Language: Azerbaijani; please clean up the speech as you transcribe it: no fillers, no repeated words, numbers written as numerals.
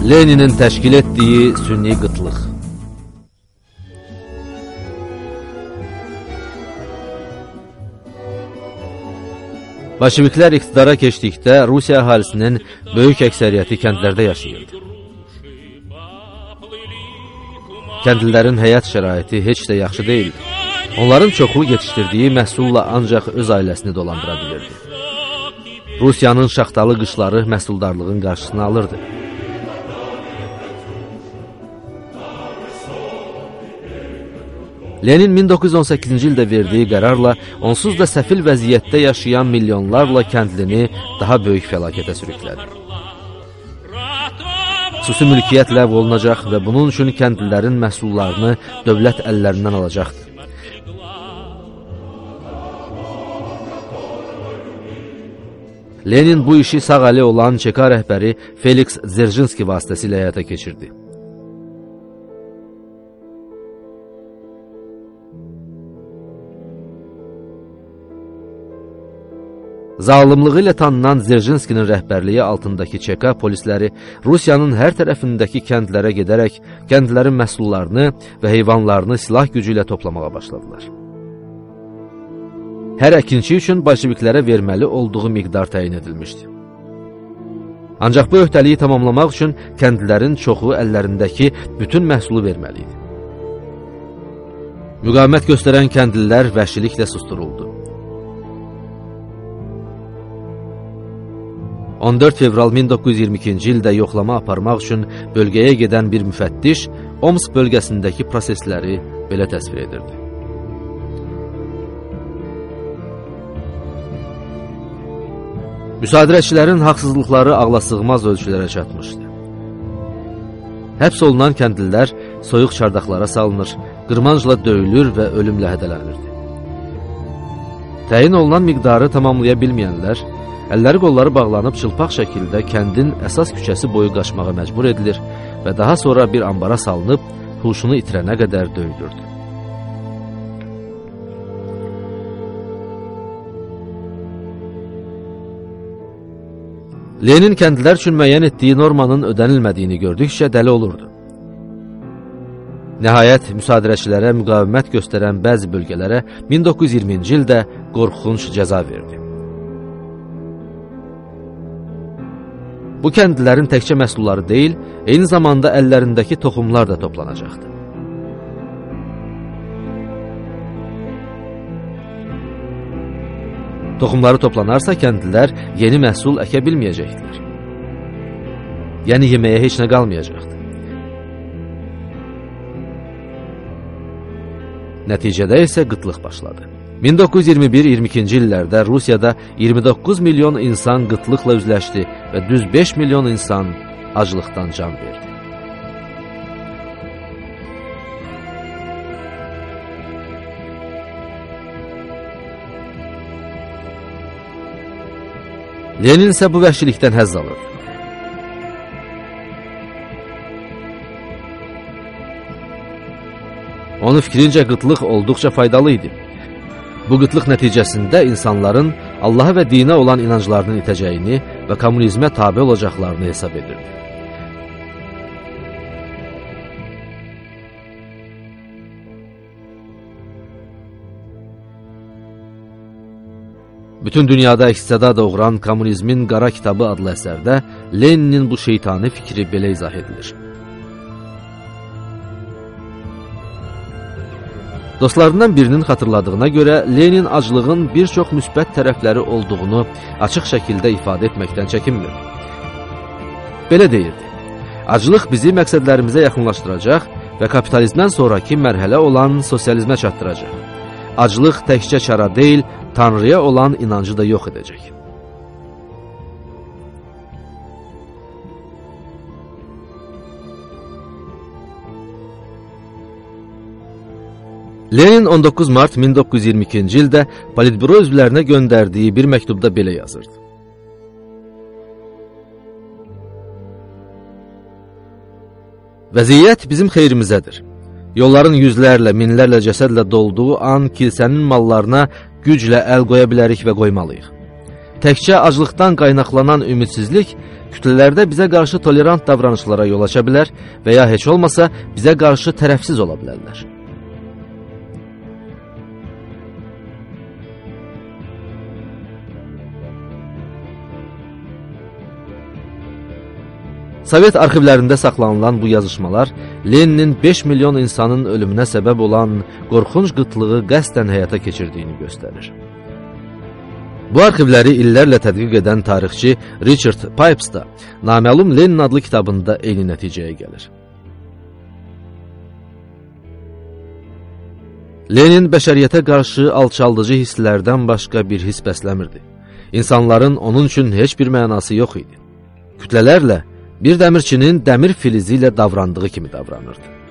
Leninin təşkil etdiyi sünni qıtlıq. Bolşeviklər iqtidara keçdikdə Rusiya əhalisinin böyük əksəriyyəti kəndlərdə yaşayırdı. Kəndlilərin həyat şəraiti heç də yaxşı deyildi. Onların çoxu yetişdirdiyi məhsulla ancaq öz ailəsini dolandıra bilirdi. Rusiyanın şaxtalı qışları məhsuldarlığın qarşısını alırdı. Lenin 1918-ci ildə verdiyi qərarla onsuz da səfil vəziyyətdə yaşayan milyonlarla kəndlini daha böyük fəlakətə sürüklədi. Xüsusi mülkiyyət ləğv olunacaq və bunun üçün kəndlilərin məhsullarını dövlət əllərindən alacaqdı. Lenin bu işi sağ əli olan ÇK rəhbəri Felix Dzerzhinski vasitəsilə həyata keçirdi. Zalımlığı ilə tanınan Dzerzhinskinin rəhbərliyi altındakı ÇK polisləri Rusiyanın hər tərəfindəki kəndlərə gedərək kəndlərin məhsullarını və heyvanlarını silah gücü ilə toplamağa başladılar. Hər əkinçi üçün bolşeviklərə verməli olduğu miqdar təyin edilmişdi. Ancaq bu öhdəliyi tamamlamaq üçün kəndlilərin çoxu əllərindəki bütün məhsulu verməli idi. Müqavimət göstərən kəndlilər vəhşiliklə susturuldu. 14 fevral 1922-ci ildə yoxlama aparmaq üçün bölgəyə gedən bir müfəttiş Omsk bölgəsindəki prosesləri belə təsvir edirdi. Müsadirəçilərin haqsızlıqları ağlasığmaz ölçülərə çatmışdı. Həbs olunan kəndlilər soyuq çardaqlara salınır, qırmancla döyülür və ölümlə hədələnirdi. Təyin olunan miqdarı tamamlaya bilməyənlər, əlləri qolları bağlanıb çılpaq şəkildə kəndin əsas küçəsi boyu qaçmağa məcbur edilir və daha sonra bir ambara salınıb huşunu itirənə qədər döyülürdü. Lenin kəndlilər üçün müəyyən etdiyi normanın ödənilmədiyini gördükcə dəli olurdu. Nəhayət, müsadirəçilərə müqavimət göstərən bəzi bölgələrə 1920-ci ildə qorxunc cəza verdi. Bu kəndlilərin təkcə məhsulları deyil, eyni zamanda əllərindəki toxumlar da toplanacaqdı. Toxumları toplanarsa kəndlilər yeni məhsul əkə bilməyəcəkdilər. Yəni yeməyə heç nə qalmayacaqdı. Nəticədə isə qıtlıq başladı. 1921-22-ci illərdə Rusiyada 29 milyon insan qıtlıqla üzləşdi və düz 5 milyon insan aclıqdan can verdi. Lenin isə bu vəhşilikdən həzz alırdı. Onun fikrincə qıtlıq olduqca faydalı idi. Bu qıtlıq nəticəsində insanların Allaha və dinə olan inanclarının itəcəyini və kommunizmə tabe olacaqlarını hesab edirdi. Bütün dünyada əks-səda doğuran Kommunizmin Qara Kitabı adlı əsərdə Leninin bu şeytani fikri belə izah edilir. Dostlarından birinin xatırladığına görə Lenin aclığın bir çox müsbət tərəfləri olduğunu açıq şəkildə ifadə etməkdən çəkinmir. Belə deyirdi: aclıq bizi məqsədlərimizə yaxınlaşdıracaq və kapitalizmdən sonraki mərhələ olan sosializmə çatdıracaq. Aclıq təkcə çara deyil, Tanrıya olan inancı da yox edəcək. Lenin 19 mart 1922-ci ildə Politbüro üzvlərinə göndərdiyi bir məktubda belə yazırdı: vəziyyət bizim xeyrimizədir. Yolların yüzlərlə, minlərlə cəsədlə dolduğu an kilsənin mallarına güclə əl qoya bilərik və qoymalıyıq. təkcə aclıqdan qaynaqlanan ümidsizlik kütlələrdə bizə qarşı tolerant davranışlara yol aça bilər və ya heç olmasa bizə qarşı tərəfsiz ola bilərlər. Sovet arxivlərində saxlanılan bu yazışmalar Leninin 5 milyon insanın ölümünə səbəb olan qorxunc qıtlığı qəsdən həyata keçirdiyini göstərir. Bu arxivləri illərlə tədqiq edən tarixçi Richard Pipes da Naməlum Lenin adlı kitabında eyni nəticəyə gəlir. Lenin bəşəriyyətə qarşı alçaldıcı hisslərdən başqa bir hiss bəsləmirdi. İnsanların onun üçün heç bir mənası yox idi. Kütlələrlə bir dəmirçinin dəmir filizi ilə davrandığı kimi davranırdı.